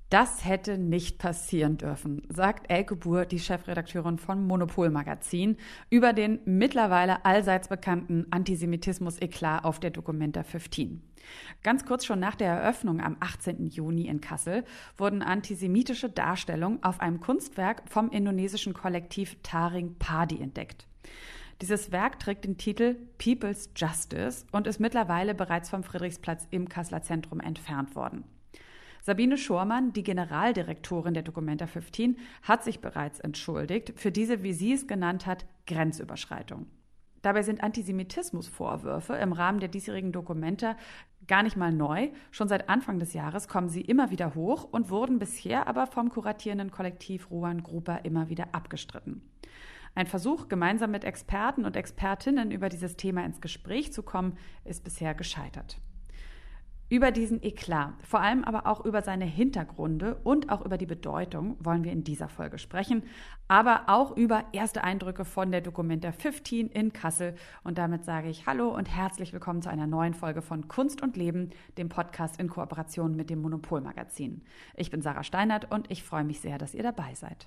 Das hätte nicht passieren dürfen, sagt Elke Buhr, die Chefredakteurin von Monopol Magazin, über den mittlerweile allseits bekannten Antisemitismus-Eklat auf der Documenta 15. Ganz kurz schon nach der Eröffnung am 18. Juni in Kassel wurden antisemitische Darstellungen auf einem Kunstwerk vom indonesischen Kollektiv Taring Padi entdeckt. Dieses Werk trägt den Titel People's Justice und ist mittlerweile bereits vom Friedrichsplatz im Kasseler Zentrum entfernt worden. Sabine Schormann, die Generaldirektorin der Documenta 15, hat sich bereits entschuldigt für diese, wie sie es genannt hat, Grenzüberschreitung. Dabei sind Antisemitismusvorwürfe im Rahmen der diesjährigen Documenta gar nicht mal neu. Schon seit Anfang des Jahres kommen sie immer wieder hoch und wurden bisher aber vom kuratierenden Kollektiv Ruan Grupa immer wieder abgestritten. Ein Versuch, gemeinsam mit Experten und Expertinnen über dieses Thema ins Gespräch zu kommen, ist bisher gescheitert. Über diesen Eklat, vor allem aber auch über seine Hintergründe und auch über die Bedeutung wollen wir in dieser Folge sprechen, aber auch über erste Eindrücke von der Documenta 15 in Kassel. Und damit sage ich Hallo und herzlich willkommen zu einer neuen Folge von Kunst und Leben, dem Podcast in Kooperation mit dem Monopol Magazin. Ich bin Sarah Steinert und ich freue mich sehr, dass ihr dabei seid.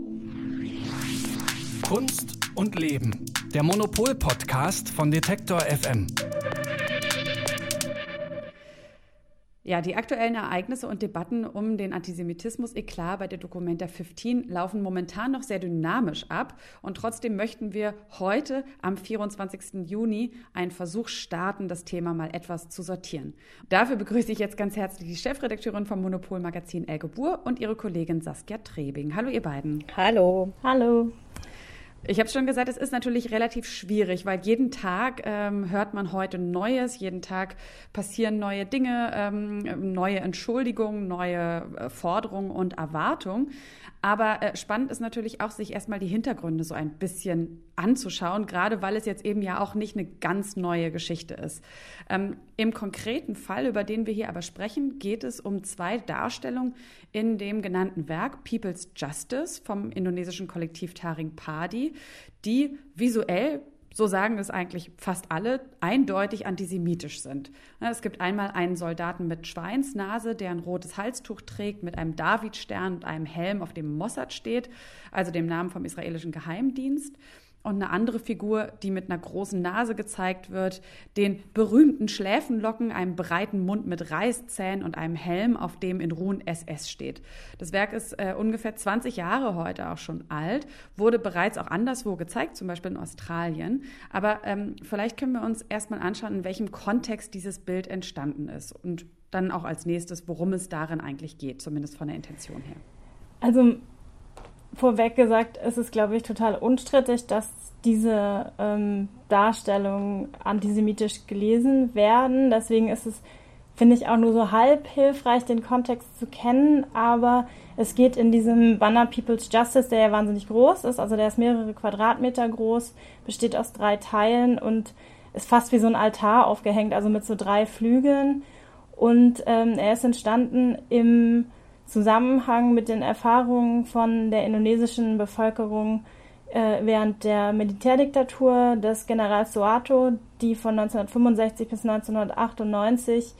Kunst und Leben, der Monopol-Podcast von Detektor FM. Ja, die aktuellen Ereignisse und Debatten um den Antisemitismus-Eklat bei der Documenta 15 laufen momentan noch sehr dynamisch ab. Und trotzdem möchten wir heute am 24. Juni einen Versuch starten, das Thema mal etwas zu sortieren. Dafür begrüße ich jetzt ganz herzlich die Chefredakteurin vom Monopol Magazin Elke Buhr und ihre Kollegin Saskia Trebing. Hallo ihr beiden. Hallo. Hallo. Ich habe schon gesagt, es ist natürlich relativ schwierig, weil jeden Tag hört man heute Neues, jeden Tag passieren neue Dinge, neue Entschuldigungen, neue Forderungen und Erwartungen. Aber spannend ist natürlich auch, sich erstmal die Hintergründe so ein bisschen anzuschauen, gerade weil es jetzt eben ja auch nicht eine ganz neue Geschichte ist. Im konkreten Fall, über den wir hier aber sprechen, geht es um zwei Darstellungen in dem genannten Werk People's Justice vom indonesischen Kollektiv Taring Padi, die visuell, so sagen es eigentlich fast alle, eindeutig antisemitisch sind. Es gibt einmal einen Soldaten mit Schweinsnase, der ein rotes Halstuch trägt, mit einem Davidstern und einem Helm, auf dem Mossad steht, also dem Namen vom israelischen Geheimdienst. Und eine andere Figur, die mit einer großen Nase gezeigt wird, den berühmten Schläfenlocken, einem breiten Mund mit Reißzähnen und einem Helm, auf dem in Ruhen SS steht. Das Werk ist ungefähr 20 Jahre heute auch schon alt, wurde bereits auch anderswo gezeigt, zum Beispiel in Australien. Aber vielleicht können wir uns erstmal anschauen, in welchem Kontext dieses Bild entstanden ist und dann auch als nächstes, worum es darin eigentlich geht, zumindest von der Intention her. Also vorweg gesagt, es ist, glaube ich, total unstrittig, dass diese Darstellungen antisemitisch gelesen werden. Deswegen ist es, finde ich, auch nur so halb hilfreich, den Kontext zu kennen. Aber es geht in diesem Banner People's Justice, der ja wahnsinnig groß ist, also der ist mehrere Quadratmeter groß, besteht aus 3 Teilen und ist fast wie so ein Altar aufgehängt, also mit so 3 Flügeln. Und er ist entstanden im Zusammenhang mit den Erfahrungen von der indonesischen Bevölkerung während der Militärdiktatur des Generals Suharto, die von 1965 bis 1998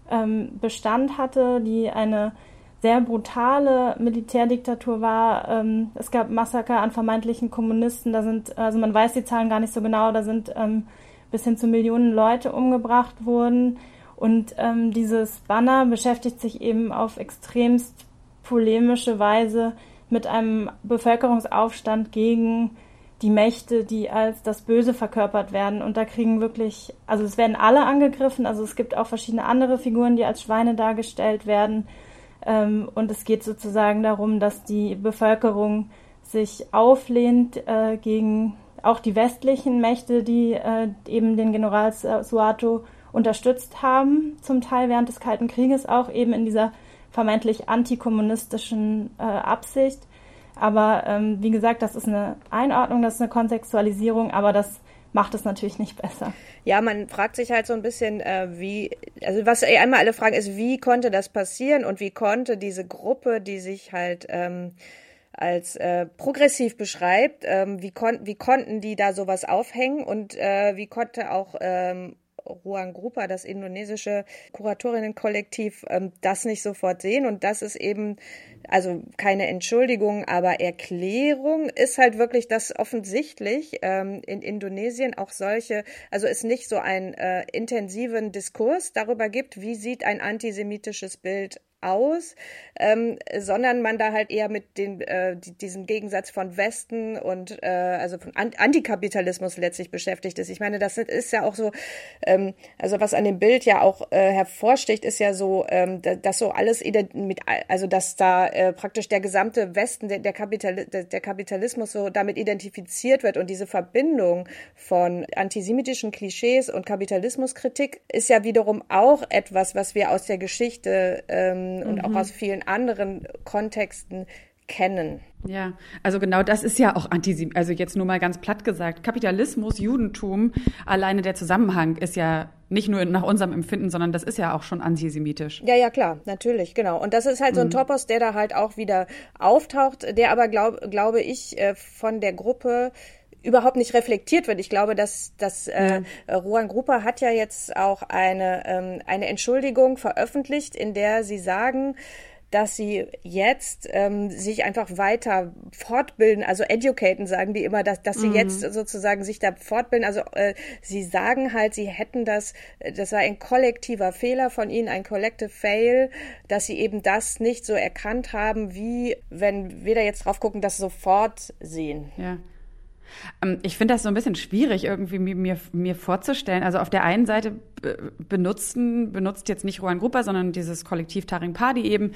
Bestand hatte, die eine sehr brutale Militärdiktatur war. Es gab Massaker an vermeintlichen Kommunisten, also man weiß die Zahlen gar nicht so genau, da sind bis hin zu Millionen Leute umgebracht worden. Und dieses Banner beschäftigt sich eben auf extremst polemische Weise mit einem Bevölkerungsaufstand gegen die Mächte, die als das Böse verkörpert werden. Und da kriegen wirklich, also es werden alle angegriffen, also es gibt auch verschiedene andere Figuren, die als Schweine dargestellt werden. Und es geht sozusagen darum, dass die Bevölkerung sich auflehnt gegen auch die westlichen Mächte, die eben den General Suharto unterstützt haben, zum Teil während des Kalten Krieges auch eben in dieser vermeintlich antikommunistischen Absicht. Aber wie gesagt, das ist eine Einordnung, das ist eine Kontextualisierung, aber das macht es natürlich nicht besser. Ja, man fragt sich halt so ein bisschen, also was einmal alle fragen ist, wie konnte das passieren und wie konnte diese Gruppe, die sich halt als progressiv beschreibt, wie konnten die da sowas aufhängen und wie konnte auch Ruang Grupa, das indonesische Kuratorinnenkollektiv, das nicht sofort sehen. Und das ist eben, also keine Entschuldigung, aber Erklärung ist halt wirklich, dass offensichtlich in Indonesien auch also es nicht so einen intensiven Diskurs darüber gibt, wie sieht ein antisemitisches Bild aus, sondern man da halt eher mit diesem Gegensatz von Westen und also von Antikapitalismus letztlich beschäftigt ist. Ich meine, das ist ja auch so, also was an dem Bild ja auch hervorsticht, ist ja so, dass so alles also dass da praktisch der gesamte Westen, der Kapitalismus so damit identifiziert wird, und diese Verbindung von antisemitischen Klischees und Kapitalismuskritik ist ja wiederum auch etwas, was wir aus der Geschichte und auch aus vielen anderen Kontexten kennen. Ja, also genau das ist ja auch also jetzt nur mal ganz platt gesagt, Kapitalismus, Judentum, alleine der Zusammenhang ist ja nicht nur nach unserem Empfinden, sondern das ist ja auch schon antisemitisch. Ja, klar, natürlich, genau. Und das ist halt so ein Topos, der da halt auch wieder auftaucht, der aber, glaube ich, von der Gruppe überhaupt nicht reflektiert wird. Ich glaube, dass Ruang Grupa hat ja jetzt auch eine Entschuldigung veröffentlicht, in der sie sagen, dass sie jetzt sich einfach weiter fortbilden, also educaten, sagen die immer, dass sie jetzt sozusagen sich da fortbilden. Also sie sagen halt, sie hätten das war ein kollektiver Fehler von ihnen, ein collective fail, dass sie eben das nicht so erkannt haben, wie wenn wir da jetzt drauf gucken, das sofort sehen. Ja. Ich finde das so ein bisschen schwierig, irgendwie mir vorzustellen. Also auf der einen Seite benutzt jetzt nicht Ruang Grupa, sondern dieses Kollektiv Taring Padi eben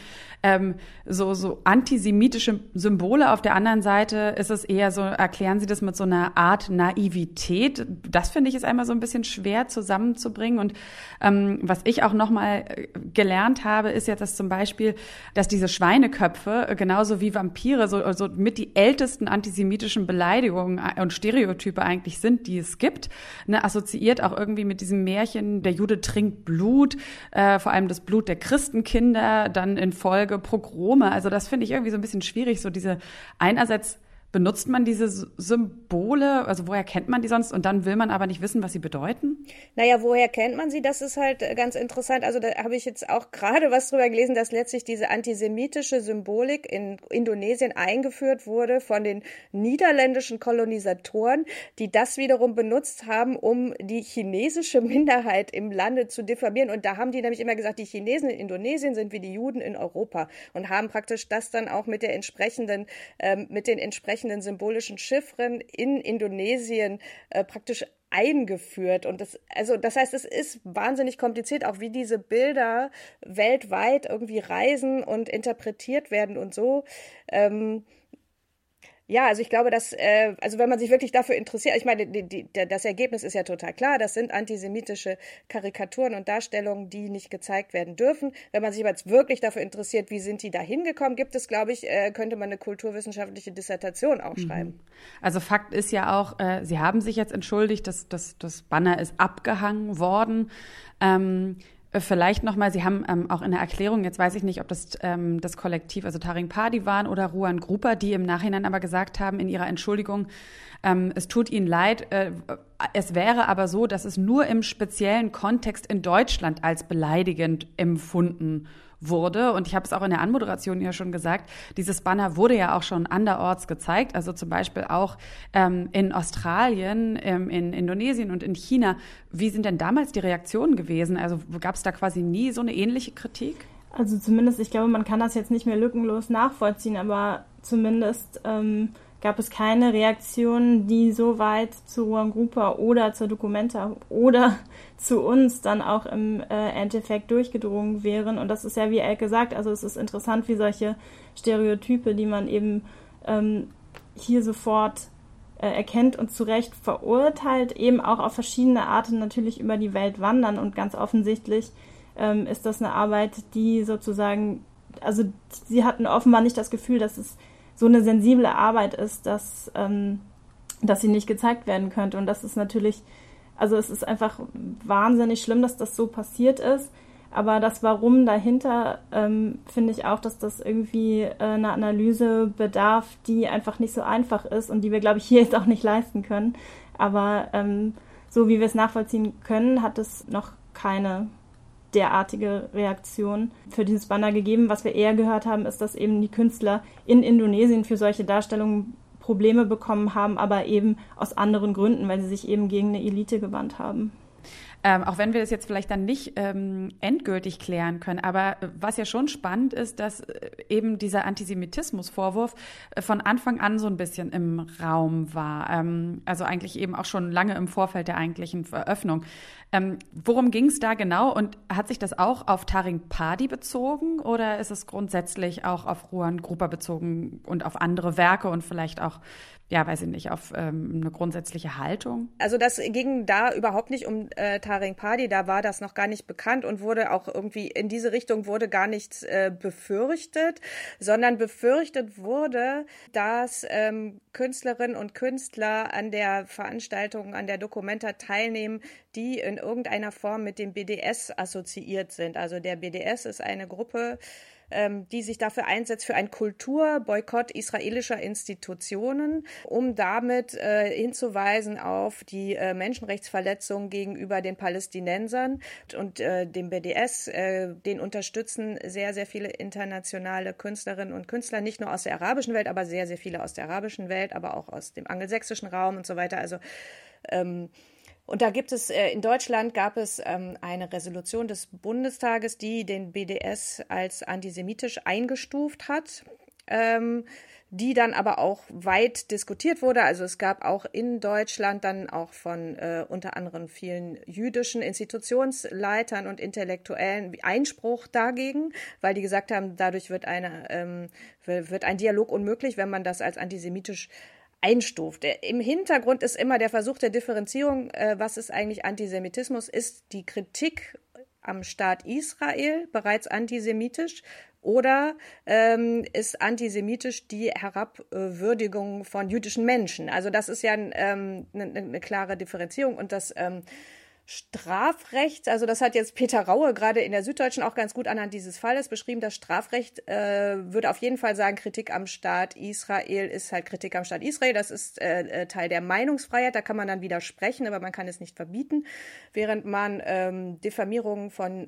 so antisemitische Symbole. Auf der anderen Seite ist es eher so, erklären sie das mit so einer Art Naivität. Das finde ich ist einmal so ein bisschen schwer zusammenzubringen. Und was ich auch nochmal gelernt habe, ist jetzt, dass zum Beispiel, dass diese Schweineköpfe genauso wie Vampire so mit die ältesten antisemitischen Beleidigungen und Stereotype eigentlich sind, die es gibt, ne, assoziiert auch irgendwie mit diesem Märchen, der Jude trinkt Blut, vor allem das Blut der Christenkinder, dann in Folge Pogrome. Also das finde ich irgendwie so ein bisschen schwierig, so diese einerseits benutzt man diese Symbole, also woher kennt man die sonst? Und dann will man aber nicht wissen, was sie bedeuten? Naja, woher kennt man sie? Das ist halt ganz interessant. Also da habe ich jetzt auch gerade was drüber gelesen, dass letztlich diese antisemitische Symbolik in Indonesien eingeführt wurde von den niederländischen Kolonisatoren, die das wiederum benutzt haben, um die chinesische Minderheit im Lande zu diffamieren. Und da haben die nämlich immer gesagt, die Chinesen in Indonesien sind wie die Juden in Europa, und haben praktisch das dann auch mit den entsprechenden symbolischen Chiffren in Indonesien praktisch eingeführt. Und das heißt, es ist wahnsinnig kompliziert, auch wie diese Bilder weltweit irgendwie reisen und interpretiert werden und so. Ja, also ich glaube, dass, also wenn man sich wirklich dafür interessiert, ich meine, das Ergebnis ist ja total klar, das sind antisemitische Karikaturen und Darstellungen, die nicht gezeigt werden dürfen. Wenn man sich aber jetzt wirklich dafür interessiert, wie sind die da hingekommen, gibt es, glaube ich, könnte man eine kulturwissenschaftliche Dissertation auch schreiben. Also Fakt ist ja auch, Sie haben sich jetzt entschuldigt, dass das Banner ist abgehangen worden. Vielleicht nochmal, Sie haben auch in der Erklärung, jetzt weiß ich nicht, ob das das Kollektiv, also Taring Padi waren oder Ruang Grupa, die im Nachhinein aber gesagt haben in ihrer Entschuldigung, es tut ihnen leid, es wäre aber so, dass es nur im speziellen Kontext in Deutschland als beleidigend empfunden wurde. Und ich habe es auch in der Anmoderation ja schon gesagt, dieses Banner wurde ja auch schon anderorts gezeigt, also zum Beispiel auch in Australien, in Indonesien und in China. Wie sind denn damals die Reaktionen gewesen? Also gab es da quasi nie so eine ähnliche Kritik? Also zumindest, ich glaube, man kann das jetzt nicht mehr lückenlos nachvollziehen, aber zumindest gab es keine Reaktionen, die so weit zu Ruang Grupa oder zur Documenta oder zu uns dann auch im Endeffekt durchgedrungen wären. Und das ist ja, wie Elke sagt, also es ist interessant, wie solche Stereotype, die man eben hier sofort erkennt und zu Recht verurteilt, eben auch auf verschiedene Arten natürlich über die Welt wandern. Und ganz offensichtlich ist das eine Arbeit, die sozusagen, also sie hatten offenbar nicht das Gefühl, dass es so eine sensible Arbeit ist, dass sie nicht gezeigt werden könnte. Und das ist natürlich, also es ist einfach wahnsinnig schlimm, dass das so passiert ist. Aber das Warum dahinter, finde ich auch, dass das irgendwie eine Analyse bedarf, die einfach nicht so einfach ist und die wir, glaube ich, hier jetzt auch nicht leisten können. Aber so wie wir es nachvollziehen können, hat es noch keine derartige Reaktion für dieses Banner gegeben. Was wir eher gehört haben, ist, dass eben die Künstler in Indonesien für solche Darstellungen Probleme bekommen haben, aber eben aus anderen Gründen, weil sie sich eben gegen eine Elite gewandt haben. Auch wenn wir das jetzt vielleicht dann nicht endgültig klären können, aber was ja schon spannend ist, dass eben dieser Antisemitismusvorwurf von Anfang an so ein bisschen im Raum war. Also eigentlich eben auch schon lange im Vorfeld der eigentlichen Veröffnung. Worum ging es da genau und hat sich das auch auf Taring Padi bezogen oder ist es grundsätzlich auch auf Ruan Grupa bezogen und auf andere Werke und vielleicht auch, ja, weiß ich nicht, auf eine grundsätzliche Haltung? Also das ging da überhaupt nicht um Taring Padi, da war das noch gar nicht bekannt und wurde auch irgendwie in diese Richtung wurde gar nichts befürchtet, sondern befürchtet wurde, dass Künstlerinnen und Künstler an der Veranstaltung, an der Documenta teilnehmen, die in irgendeiner Form mit dem BDS assoziiert sind. Also der BDS ist eine Gruppe, die sich dafür einsetzt, für einen Kulturboykott israelischer Institutionen, um damit hinzuweisen auf die Menschenrechtsverletzungen gegenüber den Palästinensern und dem BDS. Den unterstützen sehr, sehr viele internationale Künstlerinnen und Künstler, nicht nur aus der arabischen Welt, aber sehr, sehr viele aus der arabischen Welt, aber auch aus dem angelsächsischen Raum und so weiter. Also und da gibt es, in Deutschland gab es eine Resolution des Bundestages, die den BDS als antisemitisch eingestuft hat, die dann aber auch weit diskutiert wurde. Also es gab auch in Deutschland dann auch von unter anderem vielen jüdischen Institutionsleitern und Intellektuellen Einspruch dagegen, weil die gesagt haben, dadurch wird ein Dialog unmöglich, wenn man das als antisemitisch einstuft. Im Hintergrund ist immer der Versuch der Differenzierung, was ist eigentlich Antisemitismus? Ist die Kritik am Staat Israel bereits antisemitisch oder ist antisemitisch die Herabwürdigung von jüdischen Menschen? Also das ist ja eine klare Differenzierung und das Strafrecht, also das hat jetzt Peter Raue gerade in der Süddeutschen auch ganz gut anhand dieses Falles beschrieben. Das Strafrecht würde auf jeden Fall sagen, Kritik am Staat Israel ist halt Kritik am Staat Israel. Das ist Teil der Meinungsfreiheit. Da kann man dann widersprechen, aber man kann es nicht verbieten. Während man Diffamierungen von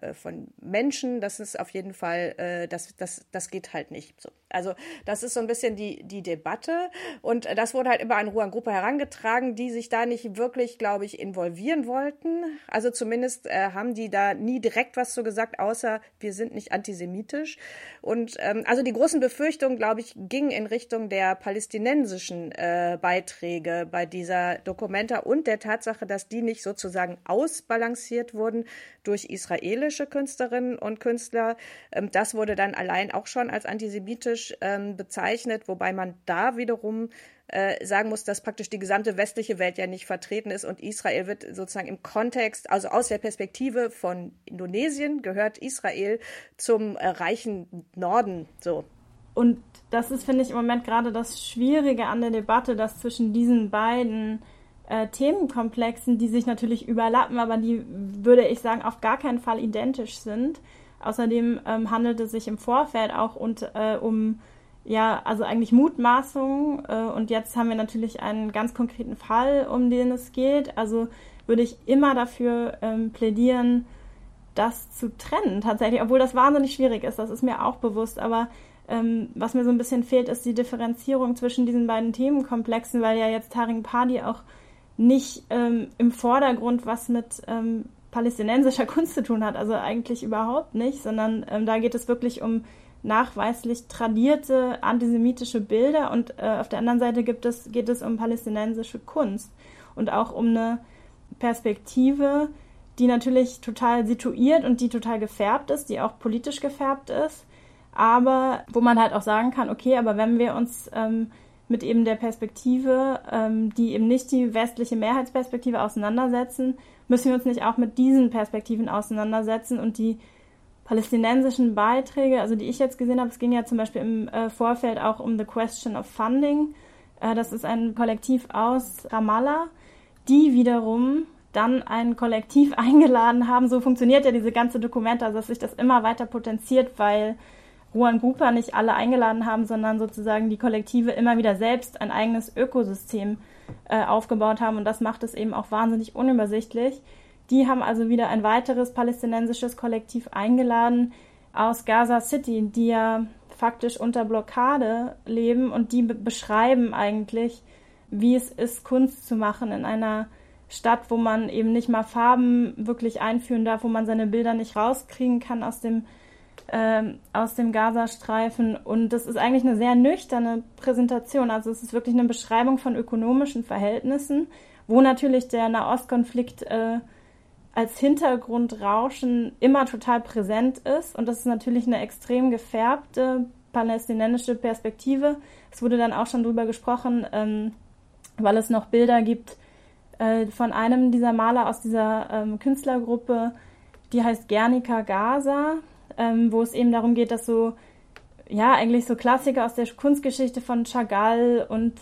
Menschen, das ist auf jeden Fall, das geht halt nicht so. Also das ist so ein bisschen die Debatte und das wurde halt immer an Ruan Grupa herangetragen, die sich da nicht wirklich, glaube ich, involvieren wollten. Also zumindest haben die da nie direkt was zu gesagt, außer wir sind nicht antisemitisch. Und also die großen Befürchtungen, glaube ich, gingen in Richtung der palästinensischen Beiträge bei dieser Documenta und der Tatsache, dass die nicht sozusagen ausbalanciert wurden durch israelische Künstlerinnen und Künstler. Das wurde dann allein auch schon als antisemitisch bezeichnet, wobei man da wiederum sagen muss, dass praktisch die gesamte westliche Welt ja nicht vertreten ist und Israel wird sozusagen im Kontext, also aus der Perspektive von Indonesien gehört Israel zum reichen Norden, so. Und das ist, finde ich, im Moment gerade das Schwierige an der Debatte, dass zwischen diesen beiden Themenkomplexen, die sich natürlich überlappen, aber die, würde ich sagen, auf gar keinen Fall identisch sind. Außerdem handelt es sich im Vorfeld auch um also eigentlich Mutmaßungen und jetzt haben wir natürlich einen ganz konkreten Fall, um den es geht. Also würde ich immer dafür plädieren, das zu trennen tatsächlich, obwohl das wahnsinnig schwierig ist, das ist mir auch bewusst, aber was mir so ein bisschen fehlt, ist die Differenzierung zwischen diesen beiden Themenkomplexen, weil ja jetzt Taring Padi auch nicht im Vordergrund was mit palästinensischer Kunst zu tun hat, also eigentlich überhaupt nicht, sondern da geht es wirklich um nachweislich tradierte antisemitische Bilder und auf der anderen Seite geht es um palästinensische Kunst und auch um eine Perspektive, die natürlich total situiert und die total gefärbt ist, die auch politisch gefärbt ist, aber wo man halt auch sagen kann, okay, aber wenn wir uns mit eben der Perspektive, die eben nicht die westliche Mehrheitsperspektive auseinandersetzen, müssen wir uns nicht auch mit diesen Perspektiven auseinandersetzen und die palästinensischen Beiträge, also die ich jetzt gesehen habe, es ging ja zum Beispiel im Vorfeld auch um The Question of Funding. Das ist ein Kollektiv aus Ramallah, die wiederum dann ein Kollektiv eingeladen haben. So funktioniert ja diese ganze Documenta, also dass sich das immer weiter potenziert, weil Ruan Grupa nicht alle eingeladen haben, sondern sozusagen die Kollektive immer wieder selbst ein eigenes Ökosystem aufgebaut haben. Und das macht es eben auch wahnsinnig unübersichtlich. Die haben also wieder ein weiteres palästinensisches Kollektiv eingeladen aus Gaza City, die ja faktisch unter Blockade leben, und die beschreiben eigentlich, wie es ist, Kunst zu machen in einer Stadt, wo man eben nicht mal Farben wirklich einführen darf, wo man seine Bilder nicht rauskriegen kann aus dem Gazastreifen. Und das ist eigentlich eine sehr nüchterne Präsentation. Also es ist wirklich eine Beschreibung von ökonomischen Verhältnissen, wo natürlich der Nahostkonflikt als Hintergrundrauschen immer total präsent ist. Und das ist natürlich eine extrem gefärbte palästinensische Perspektive. Es wurde dann auch schon drüber gesprochen, weil es noch Bilder gibt von einem dieser Maler aus dieser Künstlergruppe, die heißt Guernica Gaza, wo es eben darum geht, dass eigentlich so Klassiker aus der Kunstgeschichte von Chagall und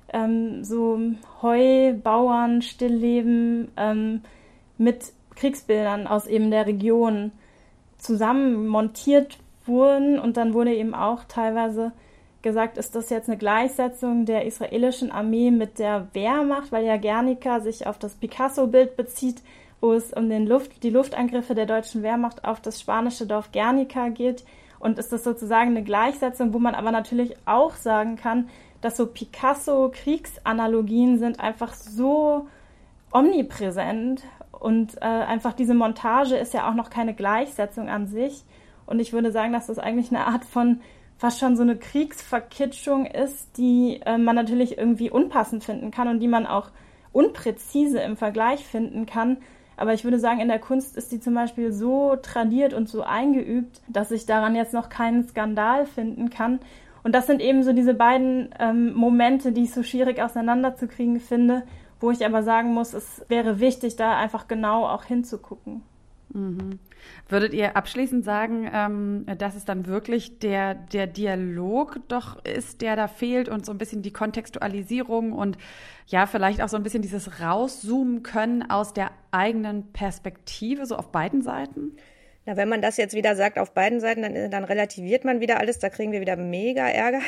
so Heubauern, Stillleben mit Kriegsbildern aus eben der Region zusammen montiert wurden. Und dann wurde eben auch teilweise gesagt, ist das jetzt eine Gleichsetzung der israelischen Armee mit der Wehrmacht, weil ja Guernica sich auf das Picasso-Bild bezieht, wo es um die Luftangriffe der deutschen Wehrmacht auf das spanische Dorf Guernica geht. Und ist das sozusagen eine Gleichsetzung, wo man aber natürlich auch sagen kann, dass so Picasso-Kriegsanalogien sind einfach so omnipräsent. Und einfach diese Montage ist ja auch noch keine Gleichsetzung an sich. Und ich würde sagen, dass das eigentlich eine Art von fast schon so eine Kriegsverkitschung ist, die man natürlich irgendwie unpassend finden kann und die man auch unpräzise im Vergleich finden kann. Aber ich würde sagen, in der Kunst ist die zum Beispiel so tradiert und so eingeübt, dass ich daran jetzt noch keinen Skandal finden kann. Und das sind eben so diese beiden Momente, die ich so schwierig auseinanderzukriegen finde, wo ich aber sagen muss, es wäre wichtig, da einfach genau auch hinzugucken. Mhm. Würdet ihr abschließend sagen, dass es dann wirklich der Dialog doch ist, der da fehlt und so ein bisschen die Kontextualisierung und ja, vielleicht auch so ein bisschen dieses Rauszoomen können aus der eigenen Perspektive, so auf beiden Seiten? Na, wenn man das jetzt wieder sagt, auf beiden Seiten, dann relativiert man wieder alles, da kriegen wir wieder mega Ärger.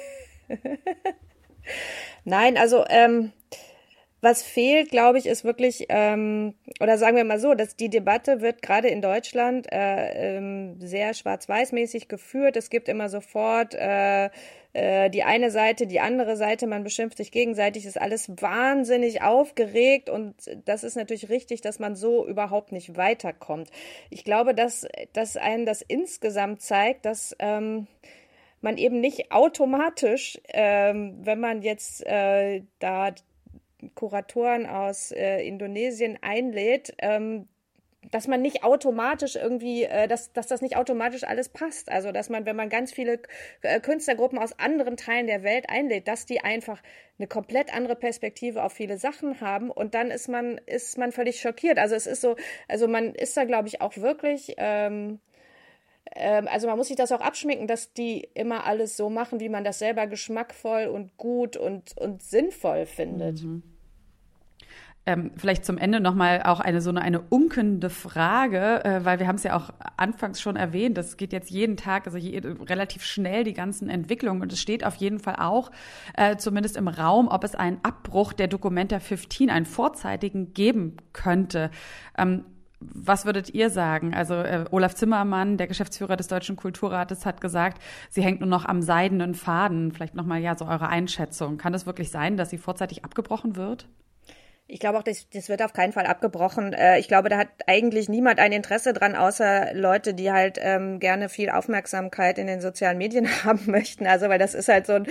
Nein, also was fehlt, glaube ich, ist wirklich, oder sagen wir mal so, dass die Debatte wird gerade in Deutschland sehr schwarz-weiß-mäßig geführt. Es gibt immer sofort die eine Seite, die andere Seite, man beschimpft sich gegenseitig, ist alles wahnsinnig aufgeregt und das ist natürlich richtig, dass man so überhaupt nicht weiterkommt. Ich glaube, dass einem das insgesamt zeigt, dass man eben nicht automatisch, wenn man jetzt da Kuratoren aus Indonesien einlädt, dass man nicht automatisch irgendwie, dass das nicht automatisch alles passt. Also dass man, wenn man ganz viele Künstlergruppen aus anderen Teilen der Welt einlädt, dass die einfach eine komplett andere Perspektive auf viele Sachen haben und dann ist man völlig schockiert. Also es ist so, also man ist da, glaube ich, auch wirklich also man muss sich das auch abschminken, dass die immer alles so machen, wie man das selber geschmackvoll und gut und sinnvoll findet. Mhm. Vielleicht zum Ende nochmal auch eine unkende Frage, weil wir haben es ja auch anfangs schon erwähnt, das geht jetzt jeden Tag, also relativ schnell die ganzen Entwicklungen und es steht auf jeden Fall auch zumindest im Raum, ob es einen Abbruch der Documenta 15, einen vorzeitigen, geben könnte. Was würdet ihr sagen? Also Olaf Zimmermann, der Geschäftsführer des Deutschen Kulturrates, hat gesagt, sie hängt nur noch am seidenen Faden. Vielleicht nochmal so eure Einschätzung. Kann es wirklich sein, dass sie vorzeitig abgebrochen wird? Ich glaube auch, das wird auf keinen Fall abgebrochen. Ich glaube, da hat eigentlich niemand ein Interesse dran, außer Leute, die halt gerne viel Aufmerksamkeit in den sozialen Medien haben möchten. Also, weil das ist halt ein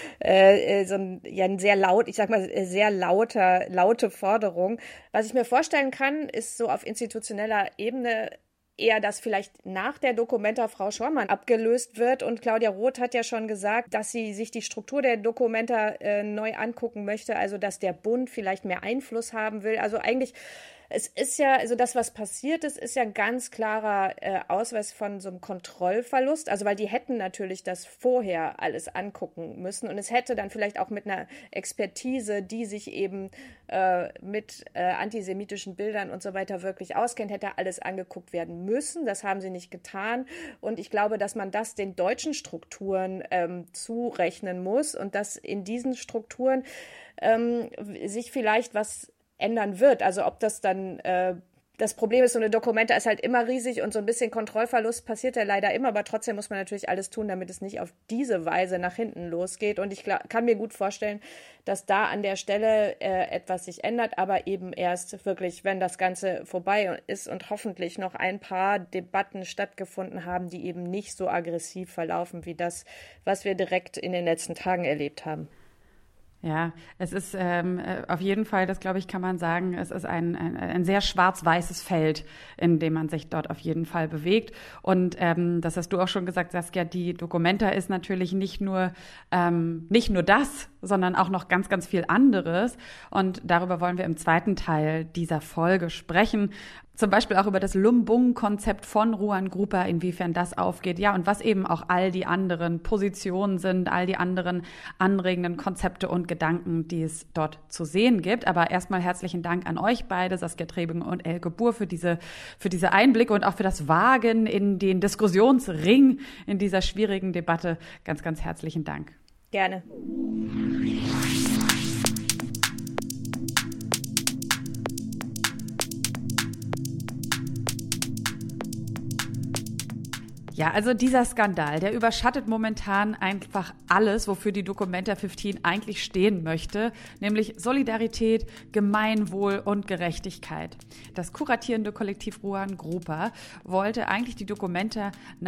sehr laute Forderung. Was ich mir vorstellen kann, ist so auf institutioneller Ebene eher, dass vielleicht nach der Documenta Frau Schormann abgelöst wird. Und Claudia Roth hat ja schon gesagt, dass sie sich die Struktur der Documenta neu angucken möchte, also dass der Bund vielleicht mehr Einfluss haben will. Also eigentlich Es ist ja, also das, was passiert ist ja ein ganz klarer Ausweis von so einem Kontrollverlust. Also weil die hätten natürlich das vorher alles angucken müssen und es hätte dann vielleicht auch mit einer Expertise, die sich eben mit antisemitischen Bildern und so weiter wirklich auskennt, hätte alles angeguckt werden müssen. Das haben sie nicht getan. Und ich glaube, dass man das den deutschen Strukturen zurechnen muss und dass in diesen Strukturen sich vielleicht was ändern wird. Also ob das dann, das Problem ist, so eine Dokumenta ist halt immer riesig und so ein bisschen Kontrollverlust passiert ja leider immer, aber trotzdem muss man natürlich alles tun, damit es nicht auf diese Weise nach hinten losgeht. Und ich kann mir gut vorstellen, dass da an der Stelle etwas sich ändert, aber eben erst wirklich, wenn das Ganze vorbei ist und hoffentlich noch ein paar Debatten stattgefunden haben, die eben nicht so aggressiv verlaufen wie das, was wir direkt in den letzten Tagen erlebt haben. Ja, es ist auf jeden Fall, das glaube ich, kann man sagen, es ist ein sehr schwarz-weißes Feld, in dem man sich dort auf jeden Fall bewegt. Und das hast du auch schon gesagt, Saskia, die Documenta ist natürlich nicht nur das, sondern auch noch ganz, ganz viel anderes. Und darüber wollen wir im zweiten Teil dieser Folge sprechen. Zum Beispiel auch über das Lumbung-Konzept von Ruan Grupa, inwiefern das aufgeht. Ja, und was eben auch all die anderen Positionen sind, all die anderen anregenden Konzepte und Gedanken, die es dort zu sehen gibt. Aber erstmal herzlichen Dank an euch beide, Saskia Trebing und Elke Buhr, für diese Einblicke und auch für das Wagen in den Diskussionsring in dieser schwierigen Debatte. Ganz, ganz herzlichen Dank. Gerne. Ja, also dieser Skandal, der überschattet momentan einfach alles, wofür die Documenta 15 eigentlich stehen möchte, nämlich Solidarität, Gemeinwohl und Gerechtigkeit. Das kuratierende Kollektiv Ruan Grupa wollte eigentlich die Documenta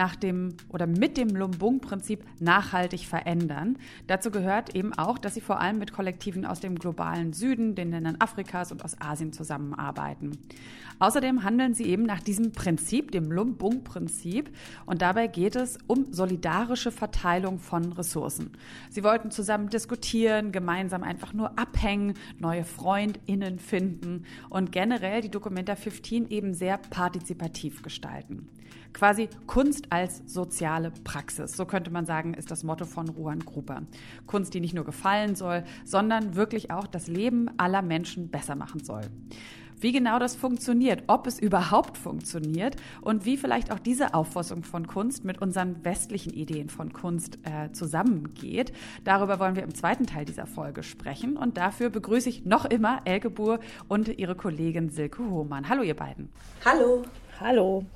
mit dem Lumbung-Prinzip nachhaltig verändern. Dazu gehört eben auch, dass sie vor allem mit Kollektiven aus dem globalen Süden, den Ländern Afrikas und aus Asien zusammenarbeiten. Außerdem handeln sie eben nach diesem Prinzip, dem Lumbung-Prinzip, und dabei geht es um solidarische Verteilung von Ressourcen. Sie wollten zusammen diskutieren, gemeinsam einfach nur abhängen, neue FreundInnen finden und generell die Documenta 15 eben sehr partizipativ gestalten. Quasi Kunst als soziale Praxis, so könnte man sagen, ist das Motto von Ruan Grupa. Kunst, die nicht nur gefallen soll, sondern wirklich auch das Leben aller Menschen besser machen soll. Wie genau das funktioniert, ob es überhaupt funktioniert und wie vielleicht auch diese Auffassung von Kunst mit unseren westlichen Ideen von Kunst zusammengeht, darüber wollen wir im zweiten Teil dieser Folge sprechen. Und dafür begrüße ich noch immer Elke Buhr und ihre Kollegin Silke Hohmann. Hallo ihr beiden. Hallo. Hallo.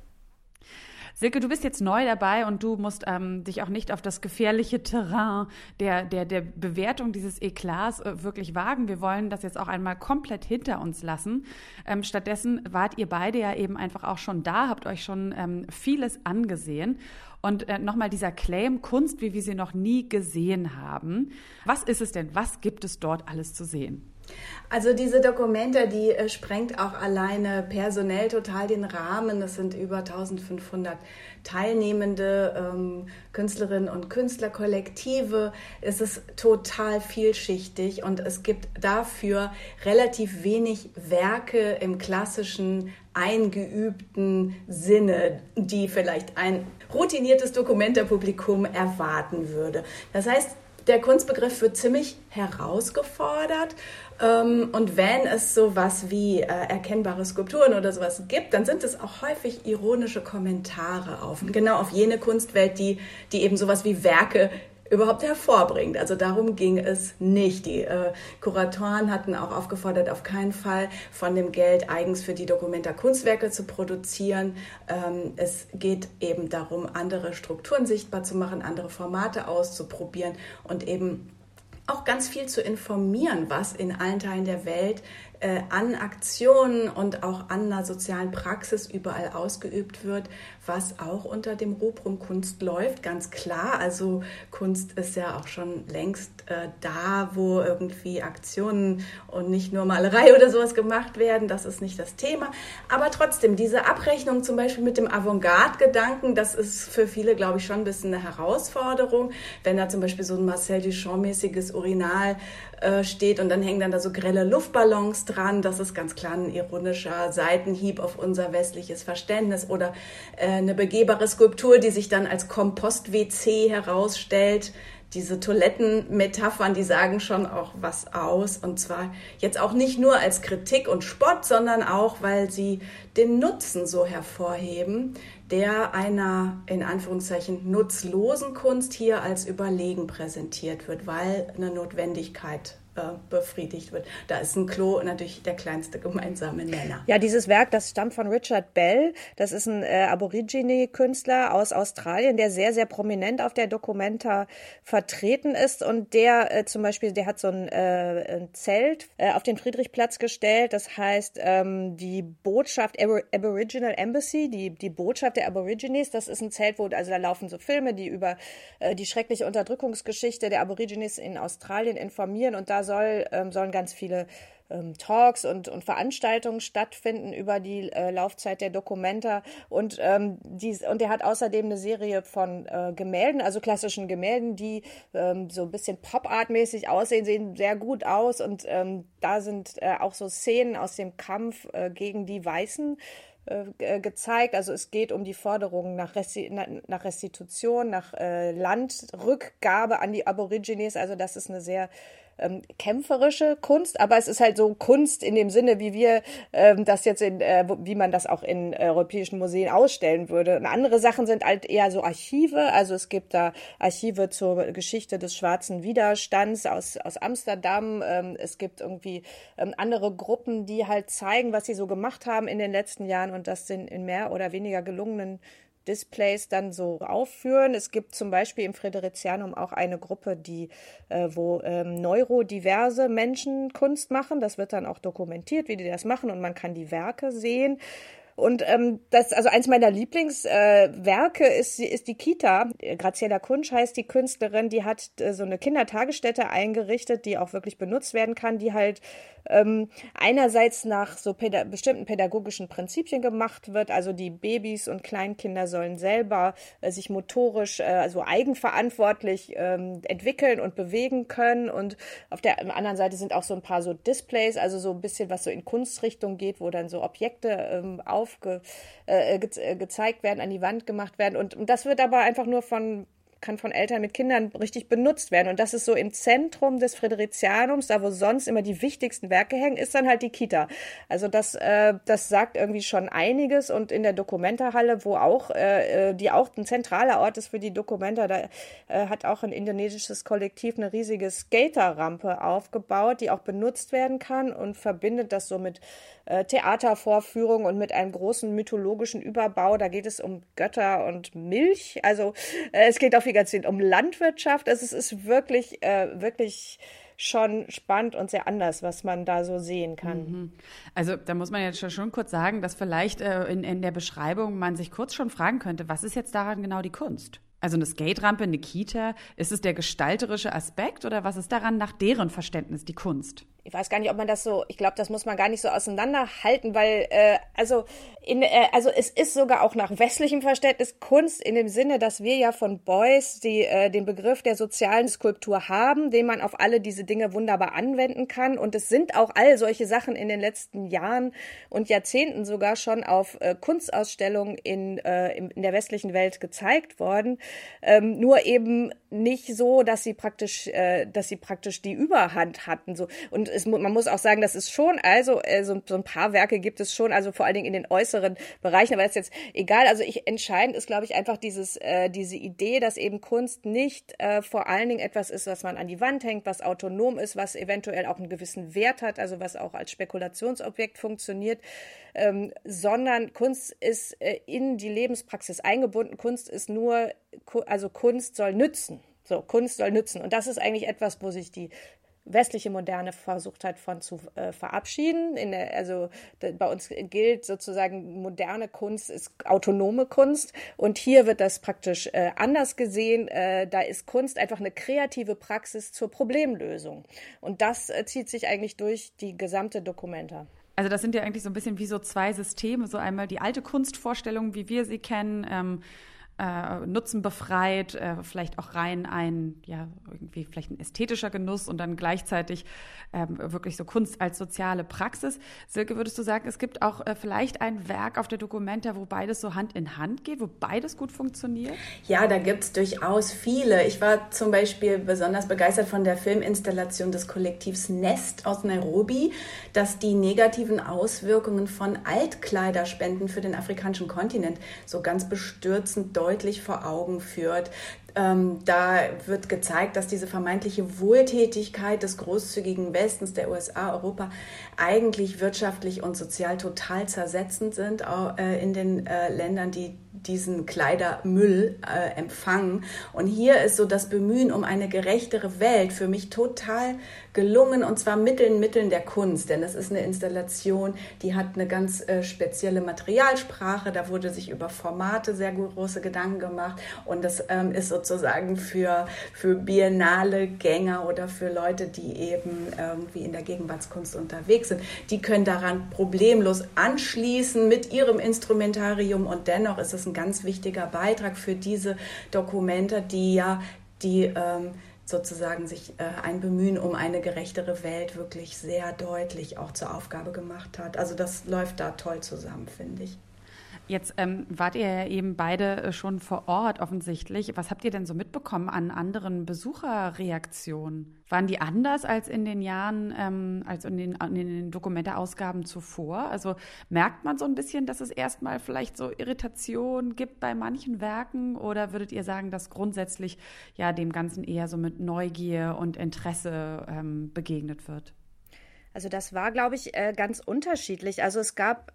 Silke, du bist jetzt neu dabei und du musst dich auch nicht auf das gefährliche Terrain der Bewertung dieses Eklats wirklich wagen. Wir wollen das jetzt auch einmal komplett hinter uns lassen. Stattdessen wart ihr beide ja eben einfach auch schon da, habt euch schon vieles angesehen. Und nochmal dieser Claim, Kunst, wie wir sie noch nie gesehen haben. Was ist es denn? Was gibt es dort alles zu sehen? Also diese Documenta, die sprengt auch alleine personell total den Rahmen. Es sind über 1500 teilnehmende Künstlerinnen und Künstlerkollektive. Es ist total vielschichtig und es gibt dafür relativ wenig Werke im klassischen eingeübten Sinne, die vielleicht ein routiniertes Documenta-Publikum erwarten würde. Das heißt, der Kunstbegriff wird ziemlich herausgefordert und wenn es sowas wie erkennbare Skulpturen oder sowas gibt, dann sind es auch häufig ironische Kommentare auf jene Kunstwelt, die eben sowas wie Werke überhaupt hervorbringt. Also darum ging es nicht. Die Kuratoren hatten auch aufgefordert, auf keinen Fall von dem Geld eigens für die Documenta Kunstwerke zu produzieren. Es geht eben darum, andere Strukturen sichtbar zu machen, andere Formate auszuprobieren und eben auch ganz viel zu informieren, was in allen Teilen der Welt an Aktionen und auch an einer sozialen Praxis überall ausgeübt wird, was auch unter dem Rubrum Kunst läuft, ganz klar. Also Kunst ist ja auch schon längst da, wo irgendwie Aktionen und nicht nur Malerei oder sowas gemacht werden. Das ist nicht das Thema. Aber trotzdem, diese Abrechnung zum Beispiel mit dem Avantgarde-Gedanken, das ist für viele, glaube ich, schon ein bisschen eine Herausforderung. Wenn da zum Beispiel so ein Marcel Duchamp-mäßiges Urinal steht und dann hängen dann da so grelle Luftballons dran. Das ist ganz klar ein ironischer Seitenhieb auf unser westliches Verständnis. Oder eine begehbare Skulptur, die sich dann als Kompost-WC herausstellt. Diese Toilettenmetaphern, die sagen schon auch was aus. Und zwar jetzt auch nicht nur als Kritik und Spott, sondern auch, weil sie den Nutzen so hervorheben, der einer, in Anführungszeichen, nutzlosen Kunst hier als überlegen präsentiert wird, weil eine Notwendigkeit befriedigt wird. Da ist ein Klo natürlich der kleinste gemeinsame Nenner. Ja, dieses Werk, das stammt von Richard Bell. Das ist ein Aborigine-Künstler aus Australien, der sehr, sehr prominent auf der Documenta vertreten ist. Und der zum Beispiel, der hat so ein Zelt auf den Friedrichplatz gestellt. Das heißt, die Botschaft Aboriginal Embassy, die Botschaft der Aborigines. Das ist ein Zelt, also da laufen so Filme, die über die schreckliche Unterdrückungsgeschichte der Aborigines in Australien informieren. Und da sollen ganz viele Talks und Veranstaltungen stattfinden über die Laufzeit der Documenta. Und der hat außerdem eine Serie von Gemälden, also klassischen Gemälden, die so ein bisschen Pop-Art-mäßig aussehen, sehen sehr gut aus. Und da sind auch so Szenen aus dem Kampf gegen die Weißen gezeigt. Also es geht um die Forderungen nach Restitution, nach Landrückgabe an die Aborigines. Also das ist eine sehr kämpferische Kunst, aber es ist halt so Kunst in dem Sinne, wie wir das jetzt wie man das auch in europäischen Museen ausstellen würde. Und andere Sachen sind halt eher so Archive, also es gibt da Archive zur Geschichte des schwarzen Widerstands aus Amsterdam. Es gibt irgendwie andere Gruppen, die halt zeigen, was sie so gemacht haben in den letzten Jahren und das sind in mehr oder weniger gelungenen Displays dann so aufführen. Es gibt zum Beispiel im Friderizianum auch eine Gruppe, wo neurodiverse Menschen Kunst machen. Das wird dann auch dokumentiert, wie die das machen und man kann die Werke sehen. Und also eins meiner Lieblingswerke ist die Kita. Graziella Kunsch heißt die Künstlerin, die hat so eine Kindertagesstätte eingerichtet, die auch wirklich benutzt werden kann, die halt einerseits nach so bestimmten pädagogischen Prinzipien gemacht wird. Also die Babys und Kleinkinder sollen selber sich motorisch, also eigenverantwortlich entwickeln und bewegen können. Und auf der anderen Seite sind auch so ein paar so Displays, also so ein bisschen was so in Kunstrichtung geht, wo dann so Objekte gezeigt werden, an die Wand gemacht werden. Und das wird aber einfach nur kann von Eltern mit Kindern richtig benutzt werden. Und das ist so im Zentrum des Friderizianums, da wo sonst immer die wichtigsten Werke hängen, ist dann halt die Kita. Also das sagt irgendwie schon einiges. Und in der Documenta-Halle, wo auch, die auch ein zentraler Ort ist für die Documenta, da hat auch ein indonesisches Kollektiv eine riesige Skaterrampe aufgebaut, die auch benutzt werden kann und verbindet das so mit Theatervorführungen und mit einem großen mythologischen Überbau. Da geht es um Götter und Milch. Also es geht auch ganz viel um Landwirtschaft. Also es ist wirklich schon spannend und sehr anders, was man da so sehen kann. Also da muss man jetzt schon kurz sagen, dass vielleicht in der Beschreibung man sich kurz schon fragen könnte, was ist jetzt daran genau die Kunst? Also eine Skaterampe, eine Kita, ist es der gestalterische Aspekt oder was ist daran nach deren Verständnis die Kunst? Ich weiß gar nicht, ob man das so, ich glaube, das muss man gar nicht so auseinanderhalten, weil also es ist sogar auch nach westlichem Verständnis Kunst in dem Sinne, dass wir ja von Beuys den Begriff der sozialen Skulptur haben, den man auf alle diese Dinge wunderbar anwenden kann. Und es sind auch all solche Sachen in den letzten Jahren und Jahrzehnten sogar schon auf Kunstausstellungen in der westlichen Welt gezeigt worden. Nur eben nicht so, dass sie praktisch die Überhand hatten. So. Und man muss auch sagen, das ist schon, also so ein paar Werke gibt es schon, also vor allen Dingen in den äußeren Bereichen, aber das ist jetzt egal. Also entscheidend ist, glaube ich, einfach diese Idee, dass eben Kunst nicht vor allen Dingen etwas ist, was man an die Wand hängt, was autonom ist, was eventuell auch einen gewissen Wert hat, also was auch als Spekulationsobjekt funktioniert, sondern Kunst ist in die Lebenspraxis eingebunden. Kunst soll nützen. So, Kunst soll nützen. Und das ist eigentlich etwas, wo sich die westliche Moderne versucht hat, von zu verabschieden. Bei uns gilt sozusagen, moderne Kunst ist autonome Kunst und hier wird das praktisch anders gesehen. Da ist Kunst einfach eine kreative Praxis zur Problemlösung und das zieht sich eigentlich durch die gesamte Documenta. Also das sind ja eigentlich so ein bisschen wie so zwei Systeme, so einmal die alte Kunstvorstellung, wie wir sie kennen, nutzenbefreit, vielleicht auch rein irgendwie vielleicht ein ästhetischer Genuss und dann gleichzeitig wirklich so Kunst als soziale Praxis. Silke, würdest du sagen, es gibt auch vielleicht ein Werk auf der Documenta, wo beides so Hand in Hand geht, wo beides gut funktioniert? Ja, da gibt es durchaus viele. Ich war zum Beispiel besonders begeistert von der Filminstallation des Kollektivs Nest aus Nairobi, das die negativen Auswirkungen von Altkleiderspenden für den afrikanischen Kontinent so ganz bestürzend deutlich vor Augen führt. Da wird gezeigt, dass diese vermeintliche Wohltätigkeit des großzügigen Westens, der USA, Europa, eigentlich wirtschaftlich und sozial total zersetzend sind in den Ländern, die diesen Kleidermüll empfangen. Und hier ist so das Bemühen um eine gerechtere Welt für mich total gelungen, und zwar Mitteln der Kunst. Denn das ist eine Installation, die hat eine ganz spezielle Materialsprache. Da wurde sich über Formate sehr große Gedanken gemacht. Und das ist sozusagen für Biennale-Gänger oder für Leute, die eben irgendwie in der Gegenwartskunst unterwegs sind. Die können daran problemlos anschließen mit ihrem Instrumentarium, und dennoch ist es ein ganz wichtiger Beitrag für diese Documenta, die sozusagen sich ein Bemühen um eine gerechtere Welt wirklich sehr deutlich auch zur Aufgabe gemacht hat. Also das läuft da toll zusammen, finde ich. Jetzt wart ihr ja eben beide schon vor Ort offensichtlich. Was habt ihr denn so mitbekommen an anderen Besucherreaktionen? Waren die anders als in den Jahren, als in den Documenta-Ausgaben zuvor? Also merkt man so ein bisschen, dass es erstmal vielleicht so Irritation gibt bei manchen Werken? Oder würdet ihr sagen, dass grundsätzlich ja dem Ganzen eher so mit Neugier und Interesse begegnet wird? Also das war, glaube ich, ganz unterschiedlich. Also es gab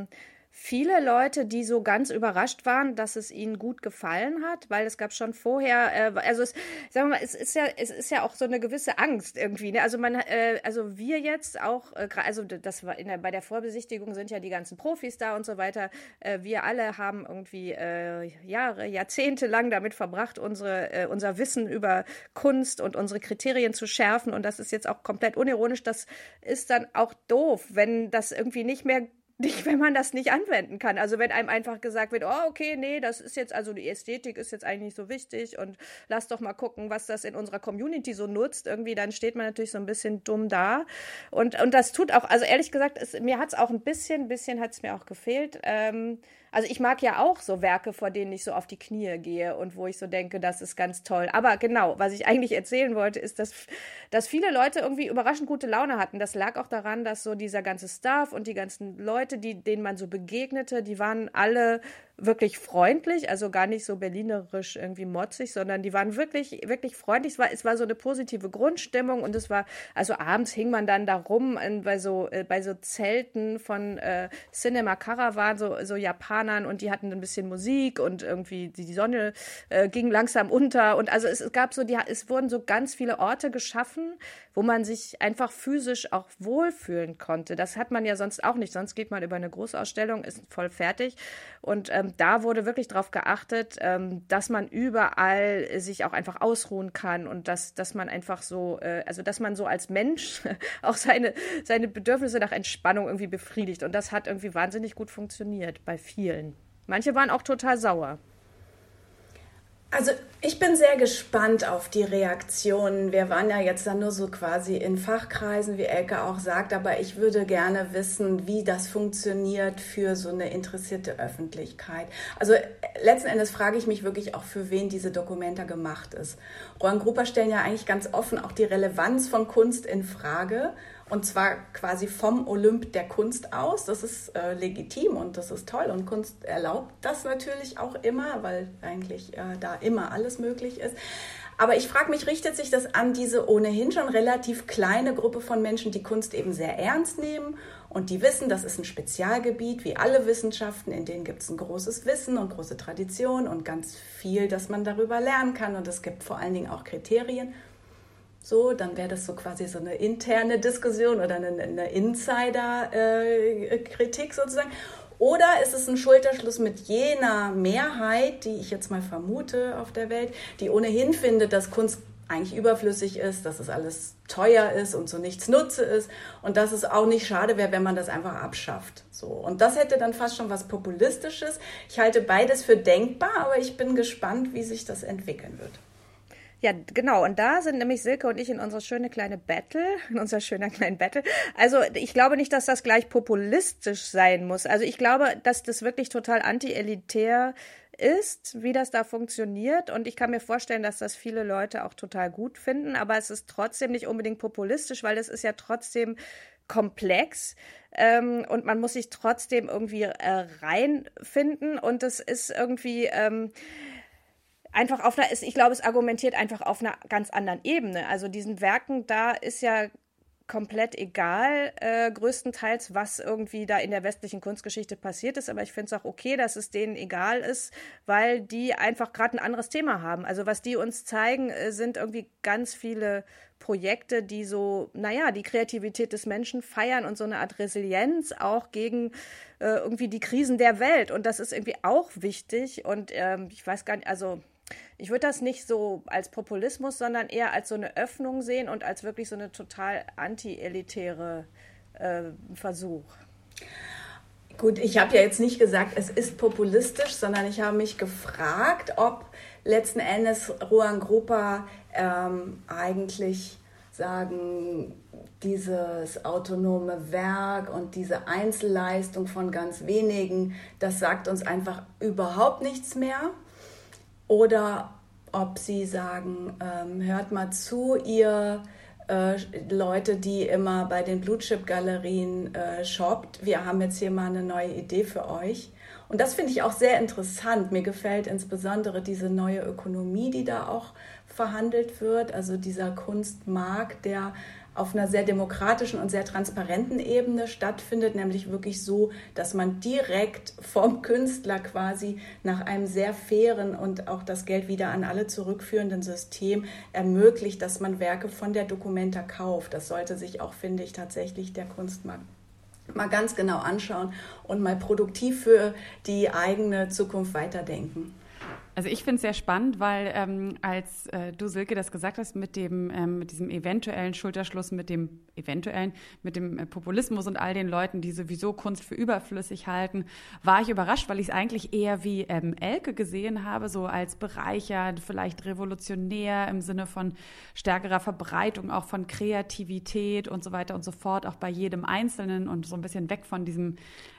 viele Leute, die so ganz überrascht waren, dass es ihnen gut gefallen hat, weil es gab schon vorher, sagen wir mal, es ist ja auch so eine gewisse Angst irgendwie, ne? Also also wir jetzt auch, also das war bei der Vorbesichtigung sind ja die ganzen Profis da und so weiter. Wir alle haben irgendwie Jahrzehnte lang damit verbracht, unser Wissen über Kunst und unsere Kriterien zu schärfen, und das ist jetzt auch komplett unironisch. Das ist dann auch doof, wenn das irgendwie wenn man das nicht anwenden kann. Also wenn einem einfach gesagt wird, oh, okay, nee, das ist jetzt, also die Ästhetik ist jetzt eigentlich nicht so wichtig und lass doch mal gucken, was das in unserer Community so nutzt. Irgendwie, dann steht man natürlich so ein bisschen dumm da. Und das tut auch, also ehrlich gesagt, mir hat es auch ein bisschen hat es mir auch gefehlt. Also ich mag ja auch so Werke, vor denen ich so auf die Knie gehe und wo ich so denke, das ist ganz toll. Aber genau, was ich eigentlich erzählen wollte, ist, dass viele Leute irgendwie überraschend gute Laune hatten. Das lag auch daran, dass so dieser ganze Staff und die ganzen Leute, denen man so begegnete, die waren alle wirklich freundlich, also gar nicht so berlinerisch irgendwie motzig, sondern die waren wirklich, wirklich freundlich. Es war so eine positive Grundstimmung, und es war, also abends hing man dann da rum bei so Zelten von Cinema Caravan, so Japanern, und die hatten ein bisschen Musik und irgendwie die Sonne ging langsam unter, und also es wurden so ganz viele Orte geschaffen, wo man sich einfach physisch auch wohlfühlen konnte. Das hat man ja sonst auch nicht, sonst geht man über eine Großausstellung, ist voll fertig, und da wurde wirklich darauf geachtet, dass man überall sich auch einfach ausruhen kann, und dass man einfach so, also dass man so als Mensch auch seine Bedürfnisse nach Entspannung irgendwie befriedigt, und das hat irgendwie wahnsinnig gut funktioniert bei vielen. Manche waren auch total sauer. Also ich bin sehr gespannt auf die Reaktionen. Wir waren ja jetzt dann nur so quasi in Fachkreisen, wie Elke auch sagt, aber ich würde gerne wissen, wie das funktioniert für so eine interessierte Öffentlichkeit. Also letzten Endes frage ich mich wirklich auch, für wen diese Documenta gemacht ist. Rohan Grupper stellen ja eigentlich ganz offen auch die Relevanz von Kunst in Frage. Und zwar quasi vom Olymp der Kunst aus. Das ist legitim und das ist toll. Und Kunst erlaubt das natürlich auch immer, weil eigentlich da immer alles möglich ist. Aber ich frage mich, richtet sich das an diese ohnehin schon relativ kleine Gruppe von Menschen, die Kunst eben sehr ernst nehmen und die wissen, das ist ein Spezialgebiet, wie alle Wissenschaften, in denen gibt es ein großes Wissen und große Tradition und ganz viel, dass man darüber lernen kann. Und es gibt vor allen Dingen auch Kriterien. So, dann wäre das so quasi so eine interne Diskussion oder eine Insider-Kritik sozusagen. Oder ist es ein Schulterschluss mit jener Mehrheit, die ich jetzt mal vermute auf der Welt, die ohnehin findet, dass Kunst eigentlich überflüssig ist, dass es alles teuer ist und so nichts Nutze ist und dass es auch nicht schade wäre, wenn man das einfach abschafft. So. Und das hätte dann fast schon was Populistisches. Ich halte beides für denkbar, aber ich bin gespannt, wie sich das entwickeln wird. Ja, genau. Und da sind nämlich Silke und ich in unserer schönen kleinen Battle. Also ich glaube nicht, dass das gleich populistisch sein muss. Also ich glaube, dass das wirklich total anti-elitär ist, wie das da funktioniert. Und ich kann mir vorstellen, dass das viele Leute auch total gut finden. Aber es ist trotzdem nicht unbedingt populistisch, weil es ist ja trotzdem komplex. Und man muss sich trotzdem irgendwie reinfinden. Und es ist irgendwie einfach ich glaube, es argumentiert einfach auf einer ganz anderen Ebene. Also diesen Werken, da ist ja komplett egal, größtenteils, was irgendwie da in der westlichen Kunstgeschichte passiert ist. Aber ich finde es auch okay, dass es denen egal ist, weil die einfach gerade ein anderes Thema haben. Also was die uns zeigen, sind irgendwie ganz viele Projekte, die so, die Kreativität des Menschen feiern und so eine Art Resilienz auch gegen irgendwie die Krisen der Welt. Und das ist irgendwie auch wichtig. Und ich weiß gar nicht, also ich würde das nicht so als Populismus, sondern eher als so eine Öffnung sehen und als wirklich so eine total anti-elitäre Versuch. Gut, ich habe ja jetzt nicht gesagt, es ist populistisch, sondern ich habe mich gefragt, ob letzten Endes Ruan Grupa eigentlich sagen, dieses autonome Werk und diese Einzelleistung von ganz wenigen, das sagt uns einfach überhaupt nichts mehr. Oder ob sie sagen, hört mal zu, ihr Leute, die immer bei den Blue-Chip-Galerien shoppt, wir haben jetzt hier mal eine neue Idee für euch. Und das finde ich auch sehr interessant. Mir gefällt insbesondere diese neue Ökonomie, die da auch verhandelt wird, also dieser Kunstmarkt, der auf einer sehr demokratischen und sehr transparenten Ebene stattfindet, nämlich wirklich so, dass man direkt vom Künstler quasi nach einem sehr fairen und auch das Geld wieder an alle zurückführenden System ermöglicht, dass man Werke von der Documenta kauft. Das sollte sich auch, finde ich, tatsächlich der Kunstmarkt mal ganz genau anschauen und mal produktiv für die eigene Zukunft weiterdenken. Also ich finde es sehr spannend, weil als du, Silke, das gesagt hast mit diesem eventuellen Schulterschluss, mit dem Populismus und all den Leuten, die sowieso Kunst für überflüssig halten, war ich überrascht, weil ich es eigentlich eher wie Elke gesehen habe, so als bereichernd, vielleicht revolutionär im Sinne von stärkerer Verbreitung, auch von Kreativität und so weiter und so fort, auch bei jedem Einzelnen und so ein bisschen weg von diesem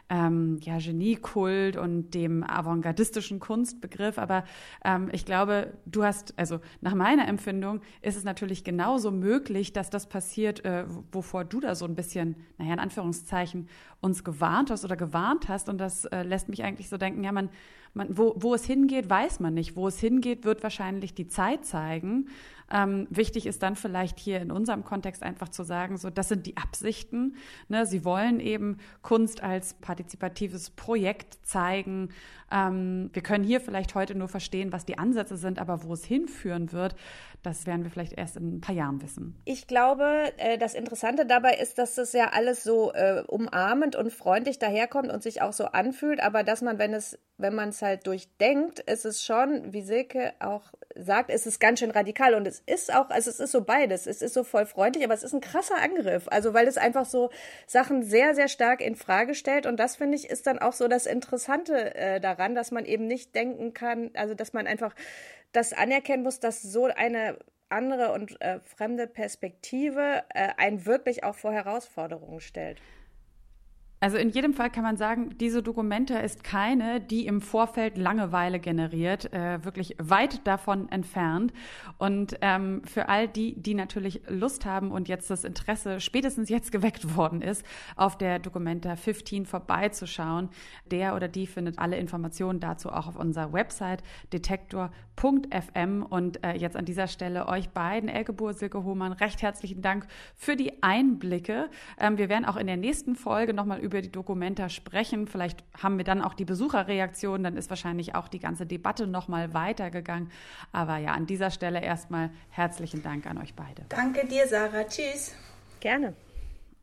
Geniekult und dem avantgardistischen Kunstbegriff. Aber ich glaube, also nach meiner Empfindung ist es natürlich genauso möglich, dass das passiert, wovor du da so ein bisschen, in Anführungszeichen, uns gewarnt hast. Und das lässt mich eigentlich so denken, ja, wo es hingeht, weiß man nicht. Wo es hingeht, wird wahrscheinlich die Zeit zeigen. Wichtig ist dann vielleicht hier in unserem Kontext einfach zu sagen, so, das sind die Absichten. Ne? Sie wollen eben Kunst als partizipatives Projekt zeigen. Wir können hier vielleicht heute nur verstehen, was die Ansätze sind, aber wo es hinführen wird, das werden wir vielleicht erst in ein paar Jahren wissen. Ich glaube, das Interessante dabei ist, dass das ja alles so umarmend und freundlich daherkommt und sich auch so anfühlt, aber dass man, wenn man es halt durchdenkt, ist es schon, wie Silke auch sagt, ist es ganz schön radikal und es ist so beides. Es ist so voll freundlich, aber es ist ein krasser Angriff, also weil es einfach so Sachen sehr, sehr stark in Frage stellt und das, finde ich, ist dann auch so das Interessante daran, dass man eben nicht denken kann, also dass man einfach das anerkennen muss, dass so eine andere und fremde Perspektive einen wirklich auch vor Herausforderungen stellt. Also in jedem Fall kann man sagen, diese Documenta ist keine, die im Vorfeld Langeweile generiert, wirklich weit davon entfernt. Und für all die natürlich Lust haben und jetzt das Interesse spätestens jetzt geweckt worden ist, auf der Documenta 15 vorbeizuschauen, der oder die findet alle Informationen dazu auch auf unserer Website detektor.fm. Und jetzt an dieser Stelle euch beiden, Elke Buhr, Silke Hohmann, recht herzlichen Dank für die Einblicke. Wir werden auch in der nächsten Folge nochmal über die Documenta sprechen. Vielleicht haben wir dann auch die Besucherreaktion, dann ist wahrscheinlich auch die ganze Debatte nochmal weitergegangen. Aber ja, an dieser Stelle erstmal herzlichen Dank an euch beide. Danke dir, Sarah. Tschüss. Gerne.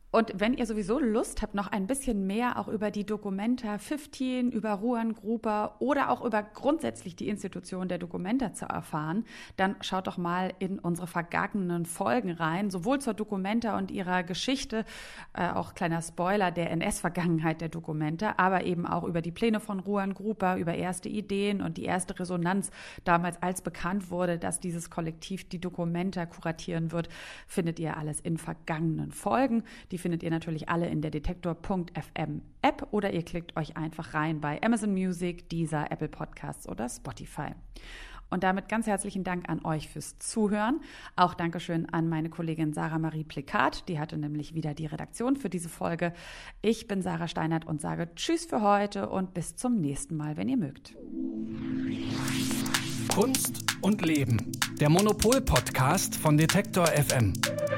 Und wenn ihr sowieso Lust habt, noch ein bisschen mehr auch über die Documenta 15, über Ruan Gruber oder auch über grundsätzlich die Institution der Documenta zu erfahren, dann schaut doch mal in unsere vergangenen Folgen rein, sowohl zur Documenta und ihrer Geschichte, auch kleiner Spoiler, der NS-Vergangenheit der Documenta, aber eben auch über die Pläne von Ruan Gruber, über erste Ideen und die erste Resonanz damals, als bekannt wurde, dass dieses Kollektiv die Documenta kuratieren wird, findet ihr alles in vergangenen Folgen. Die findet ihr natürlich alle in der Detektor.fm App oder ihr klickt euch einfach rein bei Amazon Music, Deezer, Apple Podcasts oder Spotify. Und damit ganz herzlichen Dank an euch fürs Zuhören. Auch Dankeschön an meine Kollegin Sarah Marie Plikat, die hatte nämlich wieder die Redaktion für diese Folge. Ich bin Sarah Steinert und sage Tschüss für heute und bis zum nächsten Mal, wenn ihr mögt. Kunst und Leben, der Monopol-Podcast von Detektor FM.